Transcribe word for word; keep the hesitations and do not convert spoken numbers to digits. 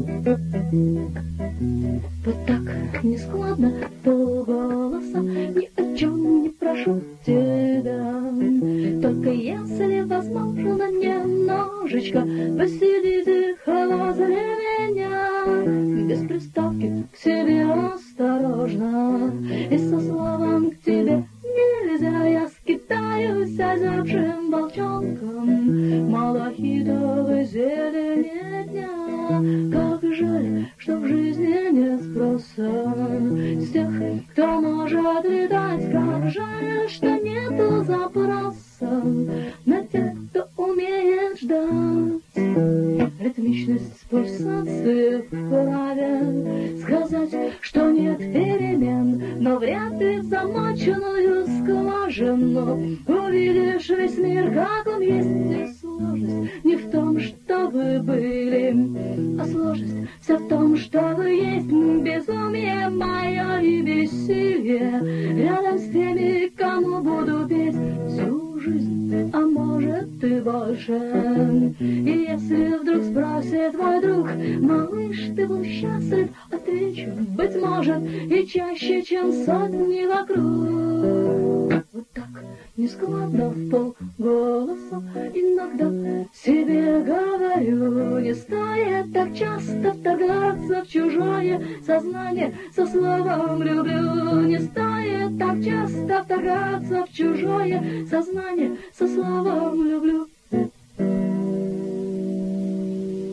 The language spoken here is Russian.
Вот так нескладно, полголоса, ни о чем не прошу тебя. Только если возможно немножечко посидите возле меня, без приставки к себе осторожно, и со словом к тебе нельзя. Я скитаюсь озябшим волчонком малахитовой зелени дня. Как жаль, что в жизни нет спроса с тех, кто может летать. Как жаль, что нету запроса на тех, кто умеет ждать. Ритмичность пульсации в голове, сказать, что нет перемен, но вряд ли в замоченную скважину увидишь весь мир, как он есть. И сложность не в том, что вы были, а сложность вся в том, что вы есть. Безумие мое и бессилие рядом с теми, кому буду петь всю жизнь, а может и больше. И если вдруг спросит твой друг: малыш, ты был счастлив? Отвечу: быть может, и чаще, чем сотни вокруг. Вот так нескладно в полголоса иногда себе говорю: не стоит так часто вторгаться в чужое сознание со словом «люблю». Не стоит так часто вторгаться в чужое сознание со словом «люблю».